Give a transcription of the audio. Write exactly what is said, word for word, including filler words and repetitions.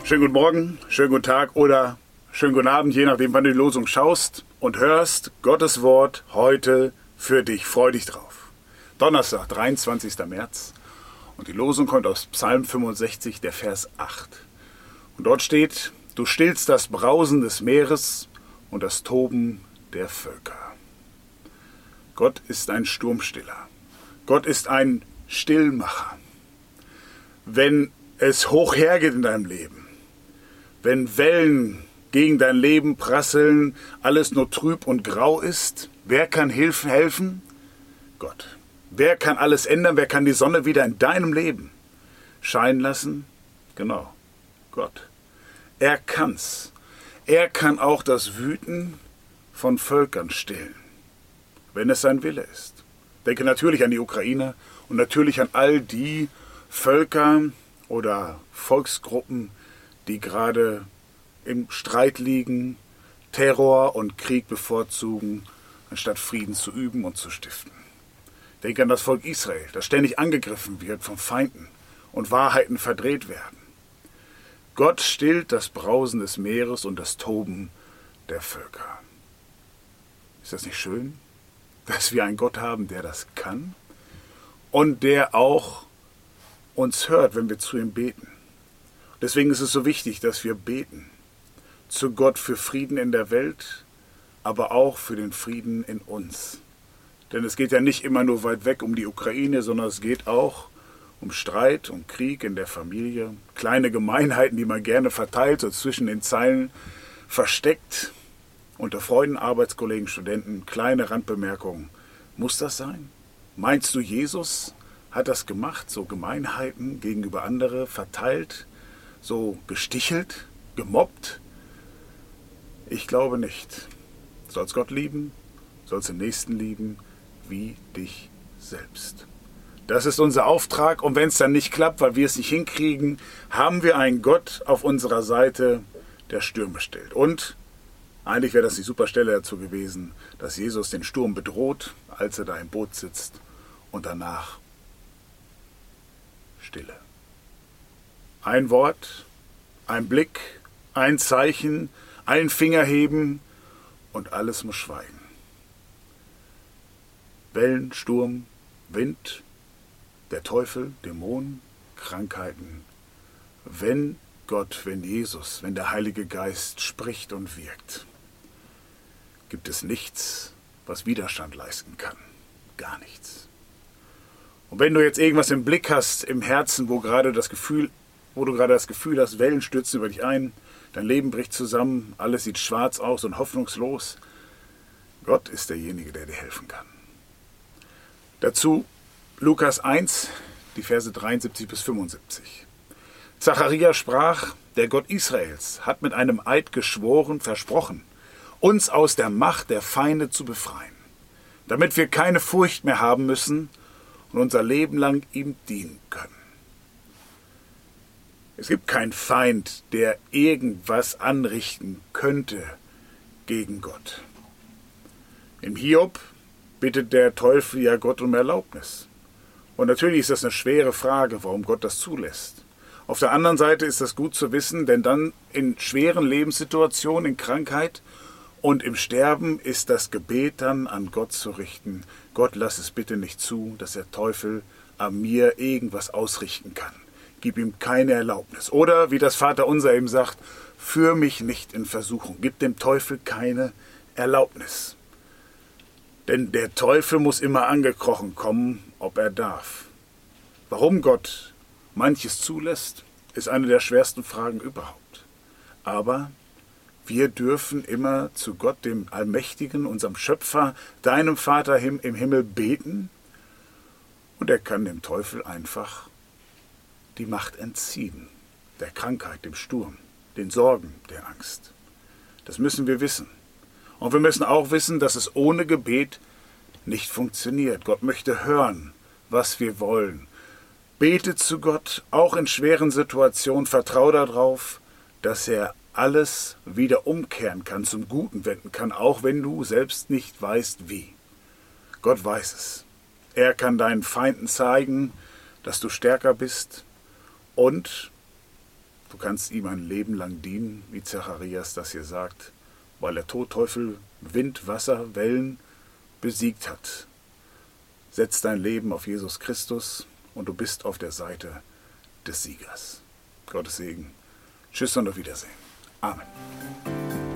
Schönen guten Morgen, schönen guten Tag oder schönen guten Abend, je nachdem, wann du die Losung schaust und hörst. Gottes Wort heute für dich. Freu dich drauf. Donnerstag, dreiundzwanzigster März. Und die Losung kommt aus Psalm fünfundsechzig, der Vers acht. Und dort steht: Du stillst das Brausen des Meeres und das Toben der Völker. Gott ist ein Sturmstiller. Gott ist ein Stillmacher. Wenn es hoch hergeht in deinem Leben, wenn Wellen gegen dein Leben prasseln, alles nur trüb und grau ist, wer kann Hilfe helfen? Gott. Wer kann alles ändern? Wer kann die Sonne wieder in deinem Leben scheinen lassen? Genau, Gott. Er kann's. Er kann auch das Wüten von Völkern stillen, wenn es sein Wille ist. Denke natürlich an die Ukraine und natürlich an all die Völker oder Volksgruppen, die gerade im Streit liegen, Terror und Krieg bevorzugen, anstatt Frieden zu üben und zu stiften. Denke an das Volk Israel, das ständig angegriffen wird von Feinden und Wahrheiten verdreht werden. Gott stillt das Brausen des Meeres und das Toben der Völker. Ist das nicht schön, dass wir einen Gott haben, der das kann und der auch uns hört, wenn wir zu ihm beten? Deswegen ist es so wichtig, dass wir beten zu Gott für Frieden in der Welt, aber auch für den Frieden in uns. Denn es geht ja nicht immer nur weit weg um die Ukraine, sondern es geht auch um Streit, um Krieg in der Familie, kleine Gemeinheiten, die man gerne verteilt, so zwischen den Zeilen versteckt, unter Freunden, Arbeitskollegen, Studenten, kleine Randbemerkungen. Muss das sein? Meinst du, Jesus hat das gemacht, so Gemeinheiten gegenüber andere verteilt, so gestichelt, gemobbt? Ich glaube nicht. Du sollst Gott lieben, sollst den Nächsten lieben, wie dich selbst. Das ist unser Auftrag, und wenn es dann nicht klappt, weil wir es nicht hinkriegen, haben wir einen Gott auf unserer Seite, der Stürme stillt. Und eigentlich wäre das die super Stelle dazu gewesen, dass Jesus den Sturm bedroht, als er da im Boot sitzt, und danach Stille. Ein Wort, ein Blick, ein Zeichen, ein Finger heben und alles muss schweigen. Wellen, Sturm, Wind, der Teufel, Dämonen, Krankheiten. Wenn Gott, wenn Jesus, wenn der Heilige Geist spricht und wirkt, gibt es nichts, was Widerstand leisten kann. Gar nichts. Und wenn du jetzt irgendwas im Blick hast, im Herzen, wo gerade das Gefühl, wo du gerade das Gefühl hast, Wellen stürzen über dich ein, dein Leben bricht zusammen, alles sieht schwarz aus und hoffnungslos, Gott ist derjenige, der dir helfen kann. Dazu Lukas eins, die Verse dreiundsiebzig bis fünfundsiebzig. Zacharia sprach: Der Gott Israels hat mit einem Eid geschworen, versprochen, uns aus der Macht der Feinde zu befreien, damit wir keine Furcht mehr haben müssen und unser Leben lang ihm dienen können. Es gibt keinen Feind, der irgendwas anrichten könnte gegen Gott. Im Hiob bittet der Teufel ja Gott um Erlaubnis. Und natürlich ist das eine schwere Frage, warum Gott das zulässt. Auf der anderen Seite ist das gut zu wissen, denn dann in schweren Lebenssituationen, in Krankheit und im Sterben ist das Gebet dann an Gott zu richten: Gott, lass es bitte nicht zu, dass der Teufel an mir irgendwas ausrichten kann. Gib ihm keine Erlaubnis. Oder wie das Vaterunser eben sagt: Führ mich nicht in Versuchung. Gib dem Teufel keine Erlaubnis. Denn der Teufel muss immer angekrochen kommen, ob er darf. Warum Gott manches zulässt, ist eine der schwersten Fragen überhaupt. Aber wir dürfen immer zu Gott, dem Allmächtigen, unserem Schöpfer, deinem Vater im Himmel beten, und er kann dem Teufel einfach die Macht entziehen, der Krankheit, dem Sturm, den Sorgen, der Angst. Das müssen wir wissen. Und wir müssen auch wissen, dass es ohne Gebet nicht funktioniert. Gott möchte hören, was wir wollen. Bete zu Gott, auch in schweren Situationen. Vertraue darauf, dass er alles wieder umkehren kann, zum Guten wenden kann, auch wenn du selbst nicht weißt, wie. Gott weiß es. Er kann deinen Feinden zeigen, dass du stärker bist, und Du kannst ihm ein Leben lang dienen, wie Zacharias das hier sagt, weil er Tod, Teufel, Wind, Wasser, Wellen besiegt hat. Setz dein Leben auf Jesus Christus und du bist auf der Seite des Siegers. Gottes Segen. Tschüss und auf Wiedersehen. Amen.